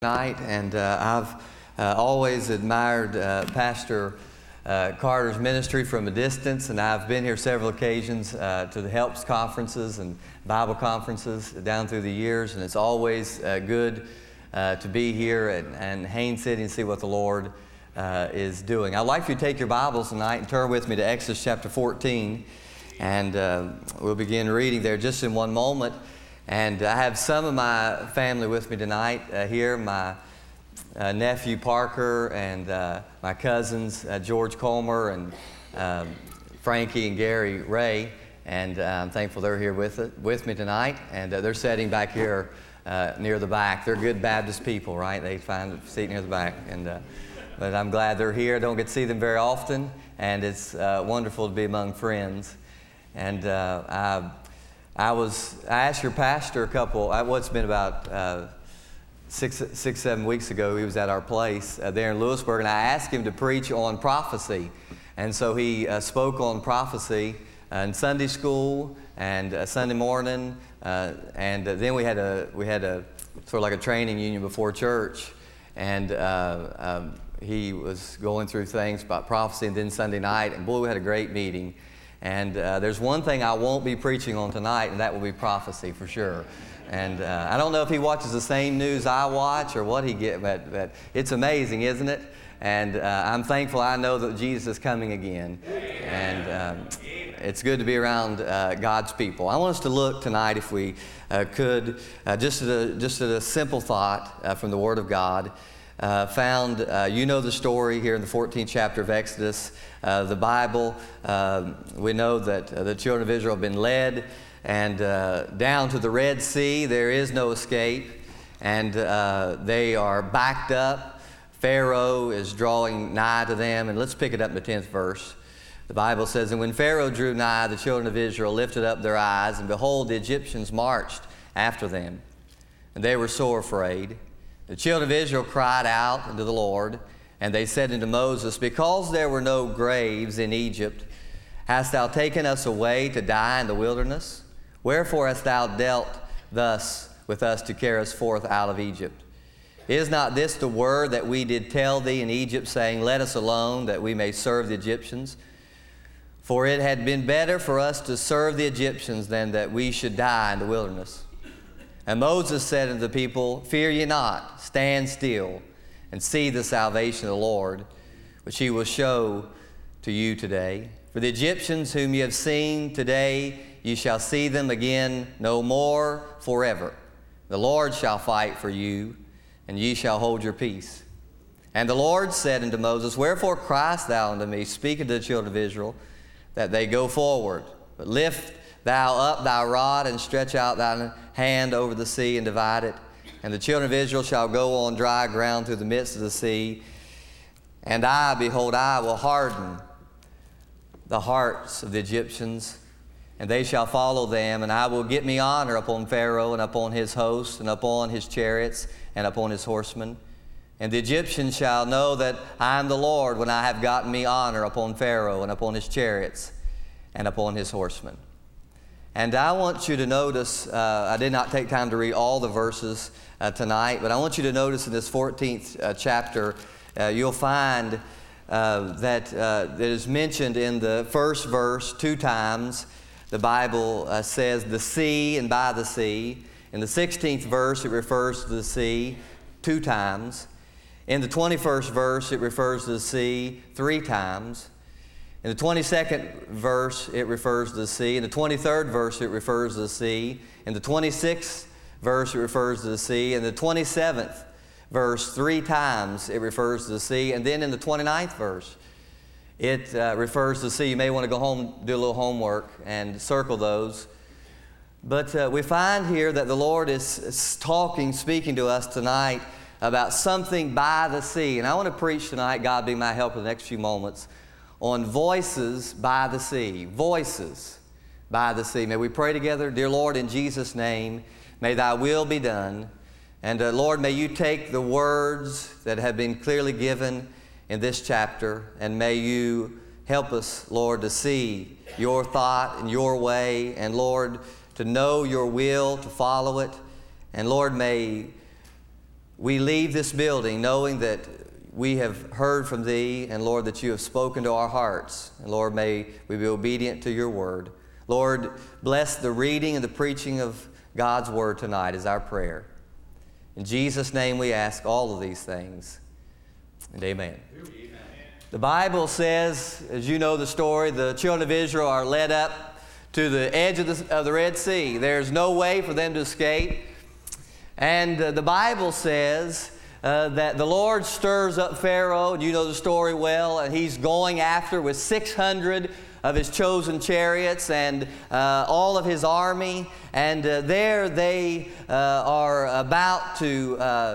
Night, and I've always admired Pastor Carter's ministry from a distance, and I've been here several occasions to the Helps conferences and Bible conferences down through the years, and it's always good to be here and Haines City and see what the Lord is doing. I'd like for you to take your Bibles tonight and turn with me to Exodus chapter 14, and we'll begin reading there just in one moment. And I have some of my family with me tonight here, my nephew Parker and my cousins George Colmer and Frankie and Gary Ray, and I'm thankful they're here with me tonight, and they're sitting back here near the back. They're good Baptist people, right? They find a seat near the back, and but I'm glad they're here. I don't get to see them very often, and it's wonderful to be among friends. And I asked your pastor it's been about 7 weeks ago. He was at our place there in Lewisburg, and I asked him to preach on prophecy. And so he spoke on prophecy in Sunday school and Sunday morning, and then we had a sort of like a training union before church, and he was going through things about prophecy, and then Sunday night, and boy, we had a great meeting. And there's one thing I won't be preaching on tonight, and that will be prophecy for sure. And I don't know if he watches the same news I watch or what he gets, but it's amazing, isn't it? And I'm thankful I know that Jesus is coming again. And it's good to be around God's people. I want us to look tonight, if we could, just at a simple thought from the Word of God. Found, you know the story here in the 14th chapter of Exodus. The Bible, we know that the children of Israel have been led and down to the Red Sea. There is no escape, and they are backed up. Pharaoh is drawing nigh to them, and let's pick it up in the 10th verse. The Bible says, "And when Pharaoh drew nigh, the children of Israel lifted up their eyes, and behold, the Egyptians marched after them, and they were sore afraid. The children of Israel cried out unto the Lord, and they said unto Moses, Because there were no graves in Egypt, hast thou taken us away to die in the wilderness? Wherefore hast thou dealt thus with us to carry us forth out of Egypt? Is not this the word that we did tell thee in Egypt, saying, Let us alone, that we may serve the Egyptians? For it had been better for us to serve the Egyptians than that we should die in the wilderness. And Moses said unto the people, Fear ye not, stand still, and see the salvation of the Lord, which he will show to you today. For the Egyptians whom ye have seen today, ye shall see them again no more forever. The Lord shall fight for you, and ye shall hold your peace. And the Lord said unto Moses, Wherefore criest thou unto me, speaking to the children of Israel, that they go forward? But lift thou up thy rod, and stretch out thine hand over the sea, and divide it. And the children of Israel shall go on dry ground through the midst of the sea. And I, behold, I will harden the hearts of the Egyptians, and they shall follow them. And I will get me honor upon Pharaoh, and upon his hosts, and upon his chariots, and upon his horsemen. And the Egyptians shall know that I am the Lord, when I have gotten me honor upon Pharaoh, and upon his chariots, and upon his horsemen." And I want you to notice, I did not take time to read all the verses tonight, but I want you to notice in this 14th chapter, you'll find that it is mentioned in the first verse 2 times. The Bible says the sea and by the sea. In the 16th verse, it refers to the sea 2 times. In the 21st verse, it refers to the sea 3 times. In the 22nd verse, it refers to the sea. In the 23rd verse, it refers to the sea. In the 26th verse, it refers to the sea. In the 27th verse, 3 times it refers to the sea. And then in the 29th verse, it refers to the sea. You may want to go home, do a little homework, and circle those. But we find here that the Lord is speaking to us tonight about something by the sea. And I want to preach tonight, God be my help in the next few moments, on voices by the sea. Voices by the sea. May we pray together. Dear Lord, in Jesus' name, may thy will be done. And Lord, may you take the words that have been clearly given in this chapter, and may you help us, Lord, to see your thought and your way, and Lord, to know your will, to follow it. And Lord, may we leave this building knowing that we have heard from Thee, and Lord, that You have spoken to our hearts. And Lord, may we be obedient to Your word. Lord, bless the reading and the preaching of God's word tonight is our prayer. In Jesus' name we ask all of these things. And amen. Amen. The Bible says, as you know the story, the children of Israel are led up to the edge of the Red Sea. There's no way for them to escape. And the Bible says that the Lord stirs up Pharaoh, and you know the story well, and he's going after with 600 of his chosen chariots and all of his army. And there they are about to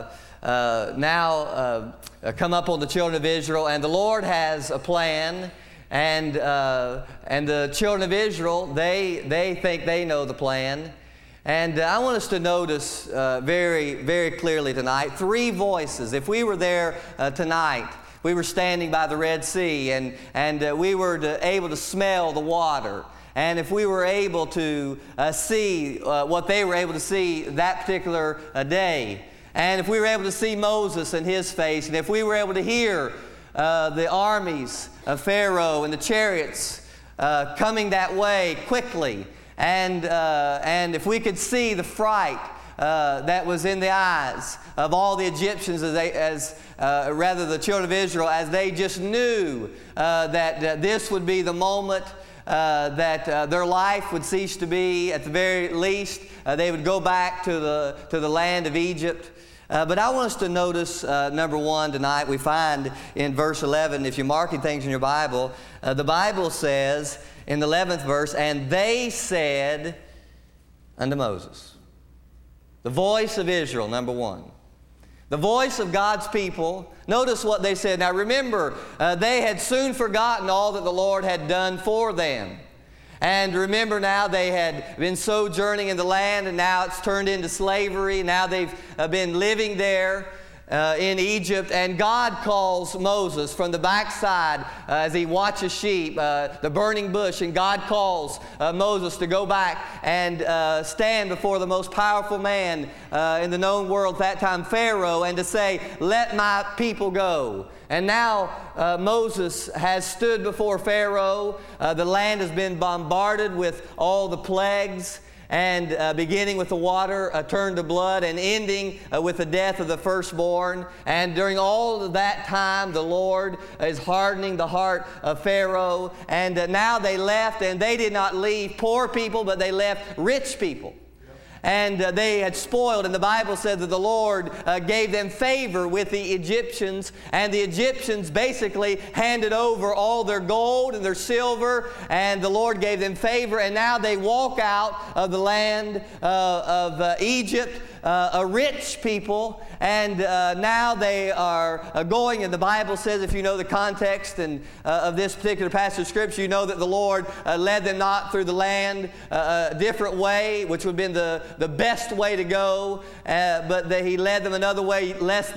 now come up on the children of Israel, and the Lord has a plan. And the children of Israel, they think they know the plan. And I want us to notice very, very clearly tonight 3 voices. If we were there tonight, we were standing by the Red Sea, and we were able to smell the water. And if we were able to see what they were able to see that particular day, and if we were able to see Moses and his face, and if we were able to hear the armies of Pharaoh and the chariots coming that way quickly, and if we could see the fright that was in the eyes of all the Egyptians, rather the children of Israel, as they just knew that this would be the moment that their life would cease to be. At the very least, they would go back to the land of Egypt. But I want us to notice, number 1 tonight, we find in verse 11, if you're marking things in your Bible, the Bible says in the 11th verse, and they said unto Moses. The voice of Israel, number 1. The voice of God's people. Notice what they said. Now remember, they had soon forgotten all that the Lord had done for them. And remember now, they had been sojourning in the land, and now it's turned into slavery. Now they've been living there in Egypt, and God calls Moses from the backside as he watches sheep, the burning bush, and God calls Moses to go back and stand before the most powerful man in the known world at that time, Pharaoh, and to say, let my people go. And now Moses has stood before Pharaoh. The land has been bombarded with all the plagues, and beginning with the water turned to blood, and ending with the death of the firstborn. And during all of that time, the Lord is hardening the heart of Pharaoh. And now they left, and they did not leave poor people, but they left rich people. And they had spoiled, and the Bible said that the Lord gave them favor with the Egyptians, and the Egyptians basically handed over all their gold and their silver, and the Lord gave them favor, and now they walk out of the land of Egypt, a rich people, and now they are going, and the Bible says, if you know the context and of this particular passage of Scripture, you know that the Lord led them not through the land a different way, which would have been the best way to go, but He led them another way, lest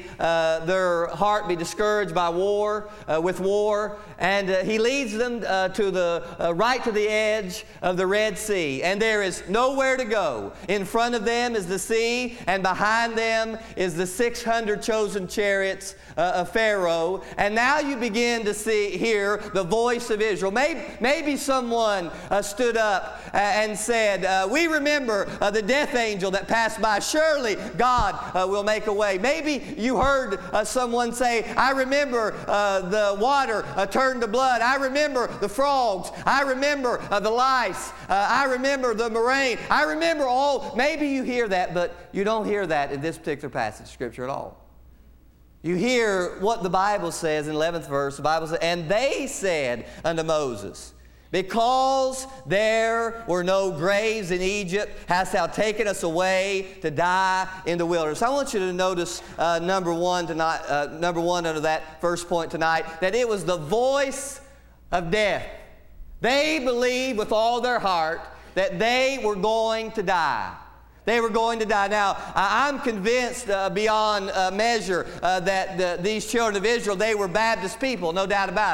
their heart be discouraged by war, with war, and He leads them to the right to the edge of the Red Sea, and there is nowhere to go. In front of them is the sea, and behind them is the 600 chosen chariots of Pharaoh. And now you begin to hear the voice of Israel. Maybe someone stood up and said, we remember the death angel that passed by. Surely God will make a way. Maybe you heard someone say, I remember the water turned to blood. I remember the frogs. I remember the lice. I remember the murrain. I remember all. Maybe you hear that, but you don't hear that in this particular passage of Scripture at all. You hear what the Bible says in the 11th verse. The Bible says, and they said unto Moses, because there were no graves in Egypt, hast thou taken us away to die in the wilderness. I want you to notice number one under that first point tonight, that it was the voice of death. They believed with all their heart that they were going to die. They were going to die. Now, I'm convinced beyond measure that these children of Israel, they were Baptist people, no doubt about it.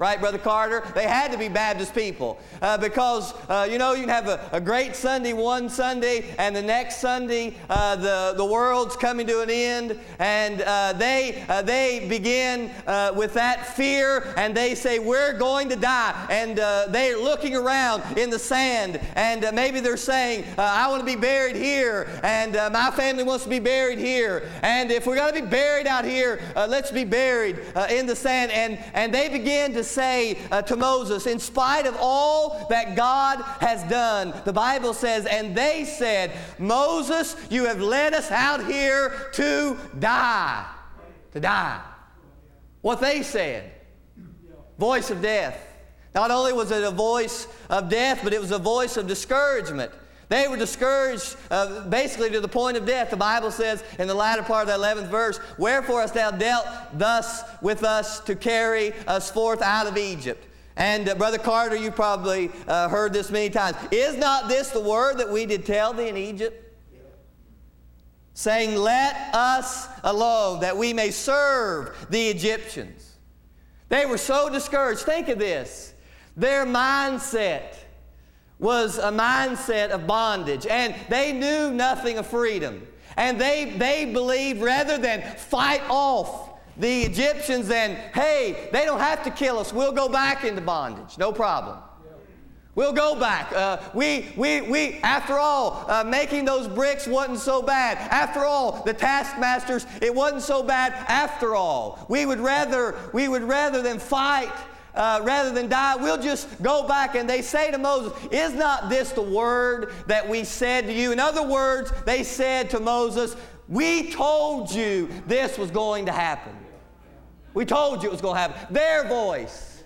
Right, Brother Carter? They had to be Baptist people because, you can have a great Sunday one Sunday, and the next Sunday the world's coming to an end, and they begin with that fear, and they say, we're going to die. And they're looking around in the sand, and maybe they're saying, I want to be buried here, and my family wants to be buried here, and if we're going to be buried out here, let's be buried in the sand. And they begin to say to Moses, in spite of all that God has done, the Bible says, and they said, Moses, you have led us out here to die. To die. What they said. Voice of death. Not only was it a voice of death, but it was a voice of discouragement. They were discouraged basically to the point of death. The Bible says in the latter part of the 11th verse, wherefore hast thou dealt thus with us to carry us forth out of Egypt? And Brother Carter, you probably heard this many times. Is not this the word that we did tell thee in Egypt? Saying, let us alone, that we may serve the Egyptians. They were so discouraged. Think of this. Their mindset was a mindset of bondage, and they knew nothing of freedom. And they believed rather than fight off the Egyptians, then, hey, they don't have to kill us. We'll go back into bondage. No problem. We'll go back. After all, making those bricks wasn't so bad. After all, the taskmasters, it wasn't so bad after all. We would rather than fight, rather than die, we'll just go back. And they say to Moses, is not this the word that we said to you? In other words, they said to Moses, we told you this was going to happen. We told you it was going to happen. Their voice.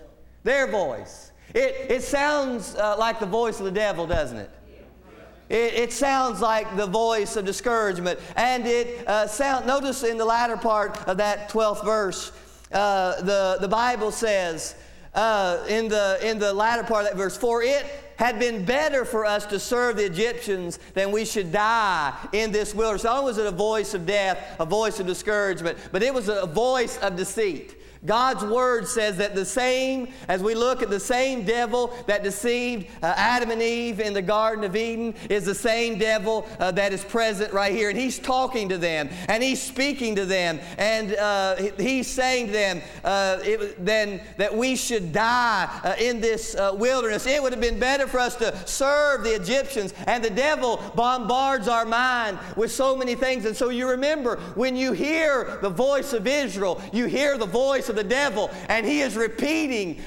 It sounds like the voice of the devil, doesn't it? It sounds like the voice of discouragement. And notice in the latter part of that 12th verse, the Bible says, in the latter part of that verse, for it had been better for us to serve the Egyptians than we should die in this wilderness. Not only was it a voice of death, a voice of discouragement, but it was a voice of deceit. God's Word says that the same, as we look at the same devil that deceived Adam and Eve in the Garden of Eden, is the same devil that is present right here. And he's talking to them, and he's speaking to them, and he's saying to them then that we should die in this wilderness. It would have been better for us to serve the Egyptians. And the devil bombards our mind with so many things. And so you remember, when you hear the voice of Israel, you hear the voice of the devil, and they are repeating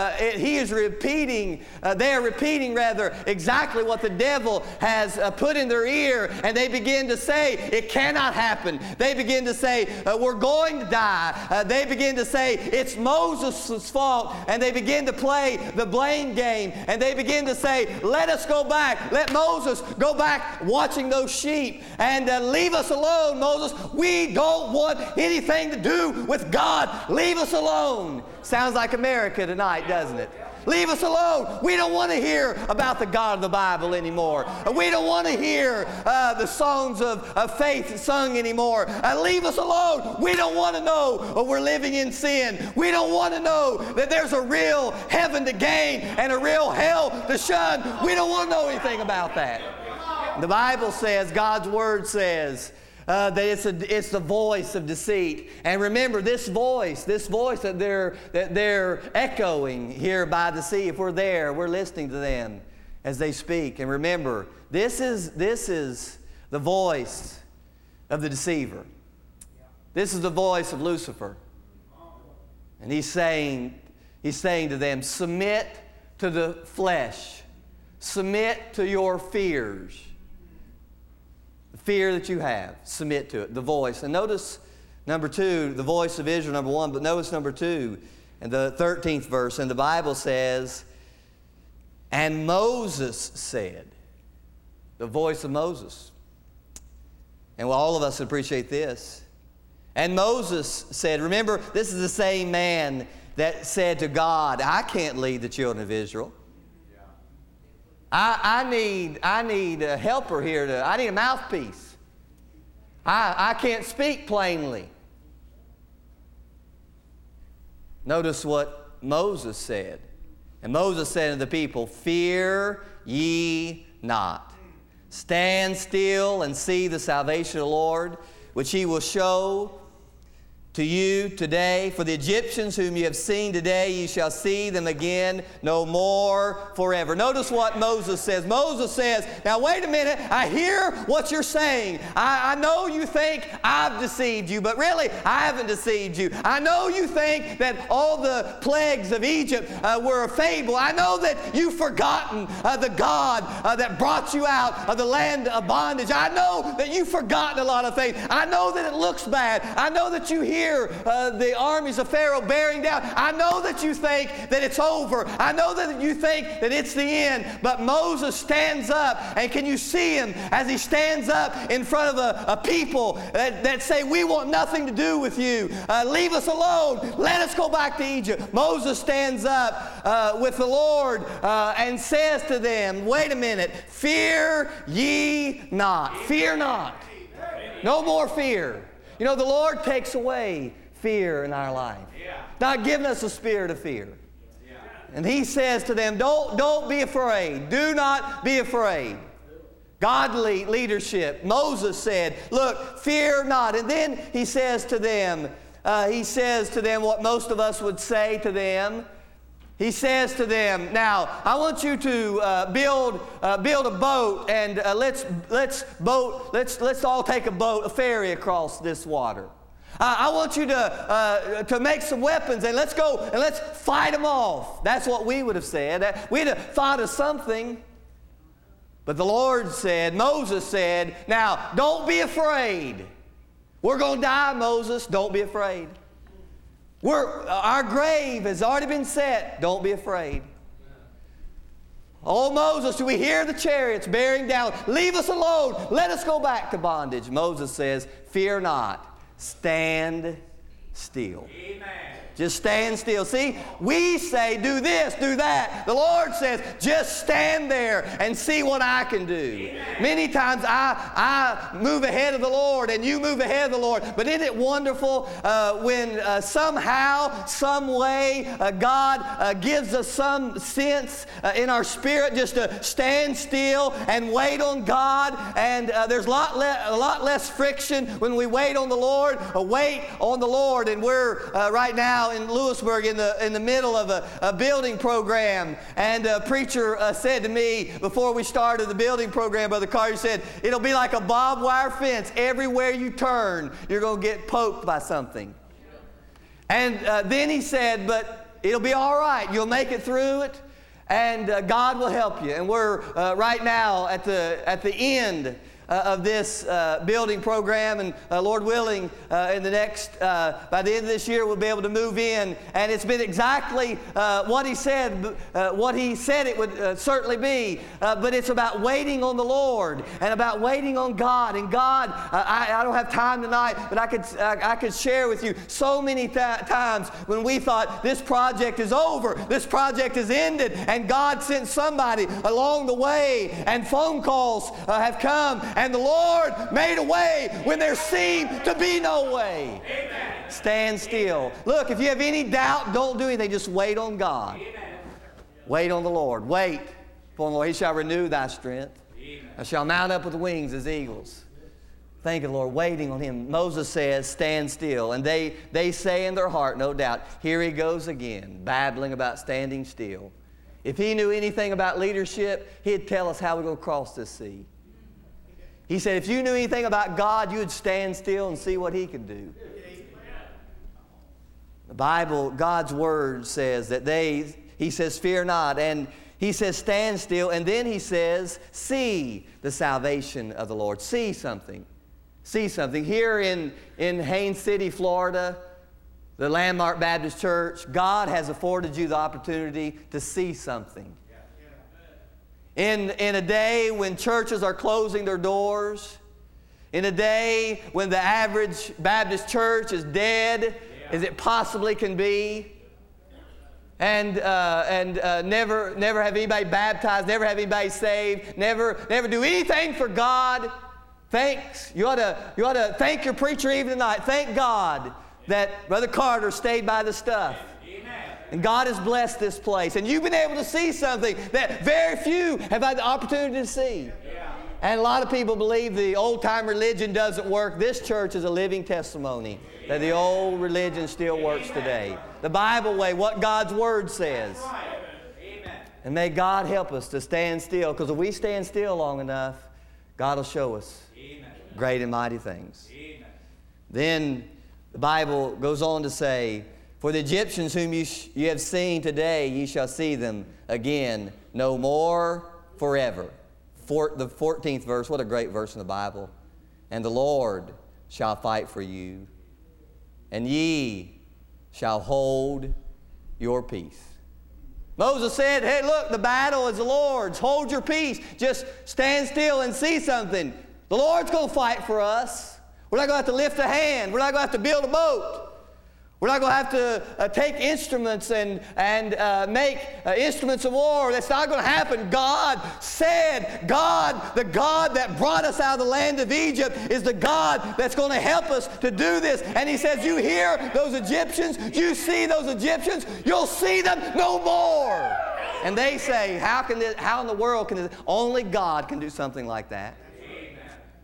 exactly what the devil has put in their ear, and they begin to say, it cannot happen. They begin to say, we're going to die. They begin to say, it's Moses' fault, and they begin to play the blame game, and they begin to say, let us go back. Let Moses go back watching those sheep, and leave us alone, Moses. We don't want anything to do with God. Leave us alone. Sounds like America tonight, doesn't it? Leave us alone. We don't want to hear about the God of the Bible anymore. We don't want to hear the songs of faith sung anymore. Leave us alone. We don't want to know we're living in sin. We don't want to know that there's a real heaven to gain and a real hell to shun. We don't want to know anything about that. The Bible says, God's Word says, that it's the voice of deceit. And remember, this voice that they're echoing here by the sea, if we're there, we're listening to them as they speak. And remember, this is the voice of the deceiver. This is the voice of Lucifer. And he's saying to them, submit to the flesh. Submit to your fears. Fear that you have, submit to it, the voice. And notice number 2, the voice of Israel, number 1, but notice number 2 in the 13th verse, and the Bible says, and Moses said, the voice of Moses. And all of us appreciate this. And Moses said, remember, this is the same man that said to God, I can't lead the children of Israel. I need a helper here. I need a mouthpiece. I can't speak plainly. Notice what Moses said. And Moses said unto the people, fear ye not. Stand still and see the salvation of the Lord, which He will show to you today. For the Egyptians whom you have seen today, ye shall see them again no more forever. Notice what Moses says. Moses says, now wait a minute, I hear what you're saying. I know you think I've deceived you, but really I haven't deceived you. I know you think that all the plagues of Egypt were a fable. I know that you've forgotten the God that brought you out of the land of bondage. I know that you've forgotten a lot of things. I know that it looks bad. I know that you hear the armies of Pharaoh bearing down. I know that you think that it's over. I know that you think that it's the end. But Moses stands up, and can you see him as he stands up in front of a people that say, we want nothing to do with you. Leave us alone. Let us go back to Egypt. Moses stands up with the Lord and says to them, wait a minute, fear ye not. Fear not. No more fear. You know, the Lord takes away fear in our life. Not giving us a spirit of fear. And He says to them, don't be afraid. Do not be afraid. Godly leadership. Moses said, look, fear not. And then He says to them what most of us would say to them. He says to them, now, I want you to build a boat, and let's all take a ferry across this water. I want you to make some weapons, and let's go and let's fight them off. That's what we would have said. We'd have thought of something. But the Lord said, Moses said, now, don't be afraid. We're going to die, Moses. Don't be afraid. Our grave has already been set. Don't be afraid. Oh, Moses, do we hear the chariots bearing down? Leave us alone. Let us go back to bondage. Moses says, fear not. Stand still. Amen. Just stand still. See, we say, do this, do that. The Lord says, just stand there and see what I can do. Amen. Many times I move ahead of the Lord and you move ahead of the Lord. But isn't it wonderful when somehow, some way, God gives us some sense in our spirit just to stand still and wait on God. And there's a lot less friction when we wait on the Lord. Wait on the Lord. And we're right now in Lewisburg in the middle of a building program, and a preacher said to me before we started the building program, Brother Carter said, it'll be like a barbed wire fence. Everywhere you turn, you're going to get poked by something. And then he said, but it'll be all right. You'll make it through it, and God will help you. And we're right now at the end of this building program, and Lord willing, in the next, by the end of this year, we'll be able to move in. And it's been exactly what He said it would certainly be. But it's about waiting on the Lord and about waiting on God. And God, I don't have time tonight, but I could share with you so many times when we thought this project is over, this project is ended, and God sent somebody along the way, and phone calls have come. And the Lord made a way when there seemed to be no way. Amen. Stand still. Look, if you have any doubt, don't do anything. Just wait on God. Amen. Wait on the Lord. Wait upon the Lord. He shall renew thy strength. Thou shalt mount up with wings as eagles. Thank you, Lord. Waiting on Him. Moses says, stand still. And they say in their heart, no doubt, here he goes again, babbling about standing still. If he knew anything about leadership, he'd tell us how we're going to cross this sea. He said, if you knew anything about God, you would stand still and see what He could do. The Bible, God's Word says that He says, fear not. And He says, stand still. And then He says, see the salvation of the Lord. See something. See something. Here in Haines City, Florida, the Landmark Baptist Church, God has afforded you the opportunity to see something. In a day when churches are closing their doors, in a day when the average Baptist church is dead as it possibly can be, and never have anybody baptized, never have anybody saved, never do anything for God. Thanks. You ought to thank your preacher even tonight. Thank God that Brother Carter stayed by the stuff. And God has blessed this place. And you've been able to see something that very few have had the opportunity to see. And a lot of people believe the old-time religion doesn't work. This church is a living testimony that the old religion still works today. The Bible way, what God's Word says. And may God help us to stand still, because if we stand still long enough, God will show us great and mighty things. Then the Bible goes on to say, for the Egyptians whom you have seen today, ye shall see them again no more forever. The 14th verse, what a great verse in the Bible. And the Lord shall fight for you, and ye shall hold your peace. Moses said, hey, look, the battle is the Lord's. Hold your peace. Just stand still and see something. The Lord's going to fight for us. We're not going to have to lift a hand. We're not going to have to build a boat. We're not going to have to take instruments and make instruments of war. That's not going to happen. God said, the God that brought us out of the land of Egypt is the God that's going to help us to do this. And He says, you hear those Egyptians? You see those Egyptians? You'll see them no more. And they say, how in the world can this? Only God can do something like that. Amen.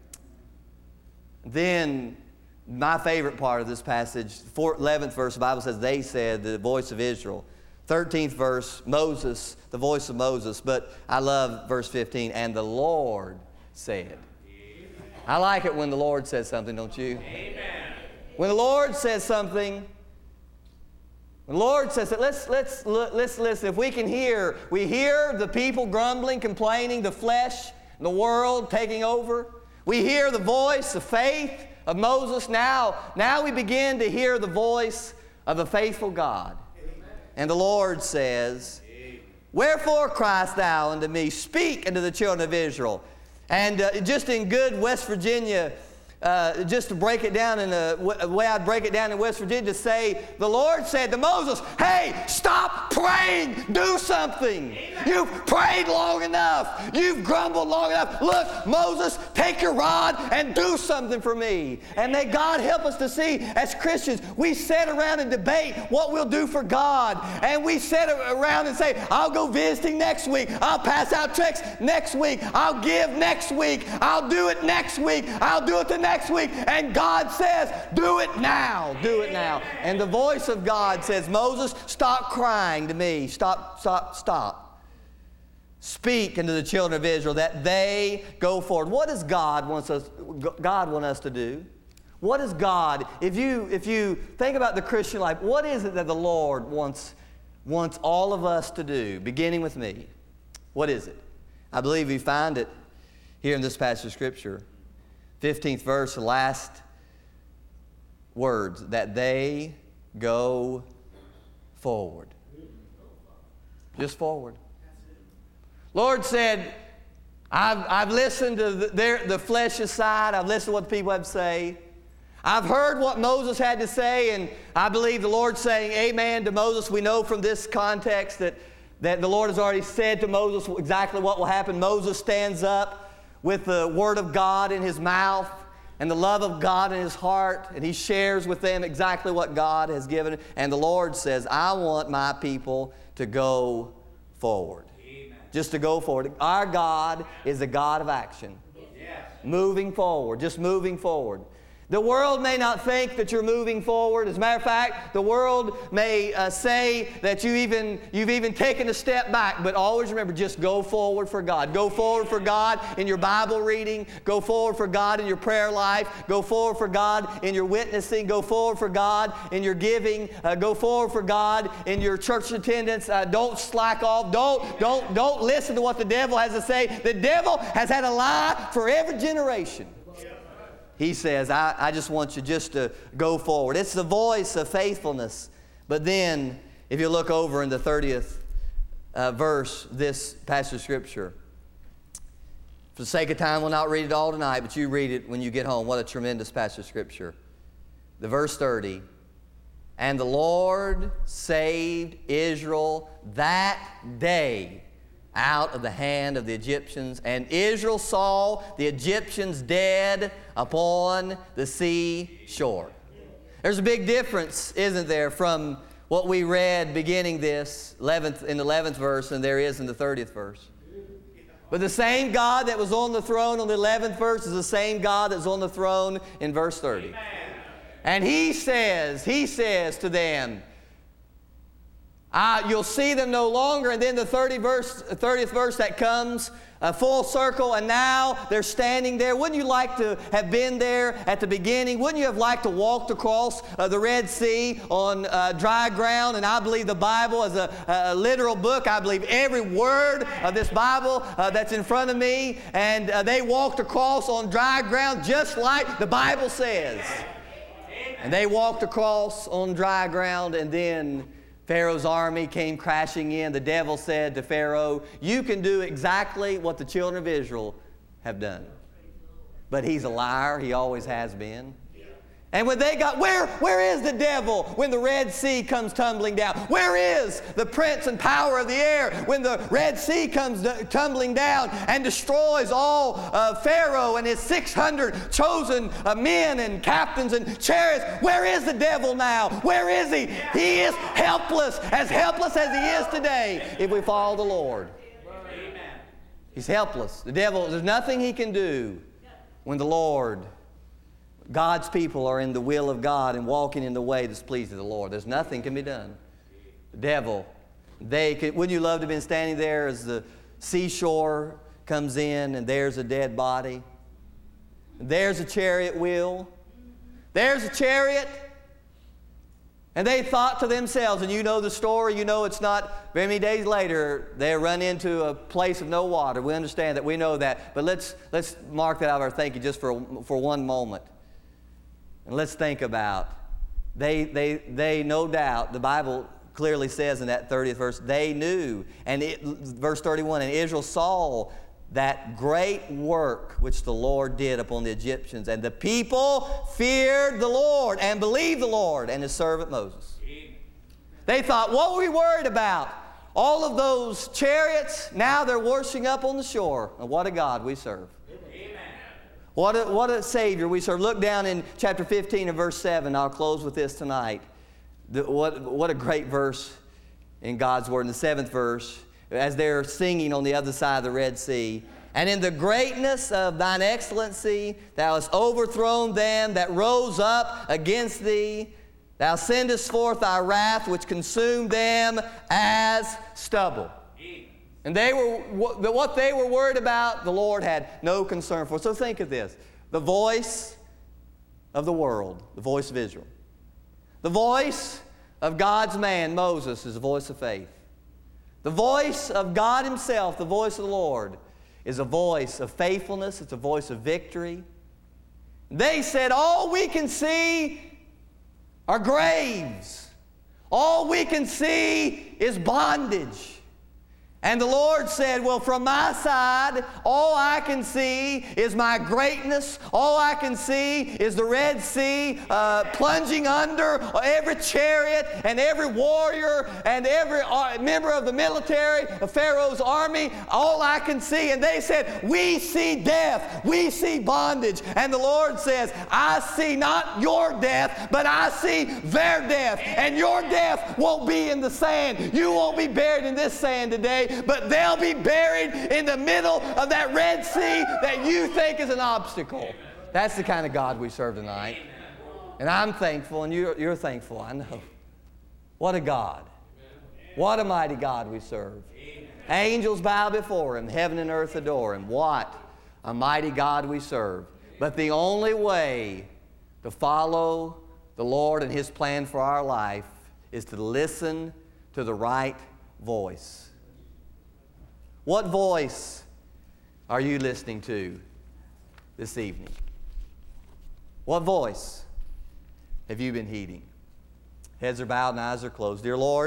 Then, my favorite part of this passage, 11th verse, the Bible says, they said, the voice of Israel. 13th verse, Moses, the voice of Moses. But I love verse 15, and the Lord said. I like it when the Lord says something, don't you? Amen. When the Lord says something, when the Lord says that, let's listen. If we can hear, we hear the people grumbling, complaining, the flesh, the world taking over. We hear the voice of faith of Moses. Now we begin to hear the voice of a faithful God. Amen. And the Lord says, wherefore criest thou unto me? Speak unto the children of Israel. And just in good West Virginia, just to break it down in the way I'd break it down in West Virginia, to say, the Lord said to Moses, hey, stop praying, do something. Amen. You've prayed long enough. You've grumbled long enough. Look, Moses, take your rod and do something for me. And may God help us to see, as Christians, we sit around and debate what we'll do for God. And we sit around and say, I'll go visiting next week. I'll pass out checks next week. I'll give next week. I'll do it next week. I'll do it the next week. And God says, do it now. Do it now. And the voice of God says, Moses, stop crying to me. Stop. Speak unto the children of Israel that they go forward. What does God want us to do? What is God? If you think about the Christian life, what is it that the Lord wants all of us to do, beginning with me? What is it? I believe we find it here in this passage of Scripture. 15th verse, the last words, that they go forward. Just forward. Lord said, I've listened to the flesh's side. I've listened to what the people have to say. I've heard what Moses had to say, and I believe the Lord's saying amen to Moses. We know from this context that the Lord has already said to Moses exactly what will happen. Moses stands up with the Word of God in his mouth and the love of God in his heart, and he shares with them exactly what God has given. And the Lord says, I want my people to go forward. Amen. Just to go forward. Our God is a God of action. Yes. Moving forward, just moving forward. The world may not think that you're moving forward. As a matter of fact, the world may say that you've even taken a step back. But always remember, just go forward for God. Go forward for God in your Bible reading. Go forward for God in your prayer life. Go forward for God in your witnessing. Go forward for God in your giving. Go forward for God in your church attendance. Don't slack off. Don't listen to what the devil has to say. The devil has had a lie for every generation. He says, I just want you just to go forward. It's the voice of faithfulness. But then, if you look over in the 30th verse, this passage of Scripture, for the sake of time, we'll not read it all tonight, but you read it when you get home. What a tremendous passage of Scripture. The verse 30, and the Lord saved Israel that day out of the hand of the Egyptians. And Israel saw the Egyptians dead upon the sea shore. There's a big difference, isn't there, from what we read beginning this in the 11th verse than there is in the 30th verse. But the same God that was on the throne on the 11th verse is the same God that's on the throne in verse 30. Amen. And He says to them, you'll see them no longer. And then the 30th verse that comes full circle, and now they're standing there. Wouldn't you like to have been there at the beginning? Wouldn't you have liked to walk across the Red Sea on dry ground? And I believe the Bible is a literal book. I believe every word of this Bible that's in front of me. And they walked across on dry ground just like the Bible says. And they walked across on dry ground, and then Pharaoh's army came crashing in. The devil said to Pharaoh, you can do exactly what the children of Israel have done. But he's a liar. He always has been. And when they got, where is the devil when the Red Sea comes tumbling down? Where is the prince and power of the air when the Red Sea comes tumbling down and destroys all Pharaoh and his 600 chosen men and captains and chariots? Where is the devil now? Where is he? He is helpless as he is today if we follow the Lord. He's helpless. The devil, there's nothing he can do when the Lord, God's people, are in the will of God and walking in the way that's pleasing to the Lord. There's nothing can be done. The devil, wouldn't you love to have been standing there as the seashore comes in and there's a dead body? There's a chariot wheel. There's a chariot. And they thought to themselves, and you know the story, you know it's not very many days later, they run into a place of no water. We understand that, we know that. But let's mark that out of our thinking just for one moment. And let's think about, they no doubt, the Bible clearly says in that 30th verse, they knew. And verse 31, and Israel saw that great work which the Lord did upon the Egyptians. And the people feared the Lord and believed the Lord and His servant Moses. They thought, what were we worried about? All of those chariots, now they're washing up on the shore. And what a God we serve. What a Savior we serve. Look down in chapter 15 and verse 7. I'll close with this tonight. What a great verse in God's Word. In the 7th verse, as they're singing on the other side of the Red Sea, and in the greatness of thine excellency, thou hast overthrown them that rose up against thee. Thou sendest forth thy wrath, which consumed them as stubble. And what they were worried about, the Lord had no concern for. So think of this. The voice of the world, the voice of Israel. The voice of God's man, Moses, is the voice of faith. The voice of God Himself, the voice of the Lord, is a voice of faithfulness. It's a voice of victory. They said, all we can see are graves. All we can see is bondage. And the Lord said, well, from my side, all I can see is my greatness. All I can see is the Red Sea plunging under every chariot and every warrior and every member of the military of Pharaoh's army. All I can see. And they said, we see death. We see bondage. And the Lord says, I see not your death, but I see their death. And your death won't be in the sand. You won't be buried in this sand today. But they'll be buried in the middle of that Red Sea that you think is an obstacle. Amen. That's the kind of God we serve tonight. Amen. And I'm thankful, and you're thankful, I know. What a God. Amen. What a mighty God we serve. Amen. Angels bow before Him. Heaven and earth adore Him. What a mighty God we serve. But the only way to follow the Lord and His plan for our life is to listen to the right voice. What voice are you listening to this evening? What voice have you been heeding? Heads are bowed and eyes are closed. Dear Lord,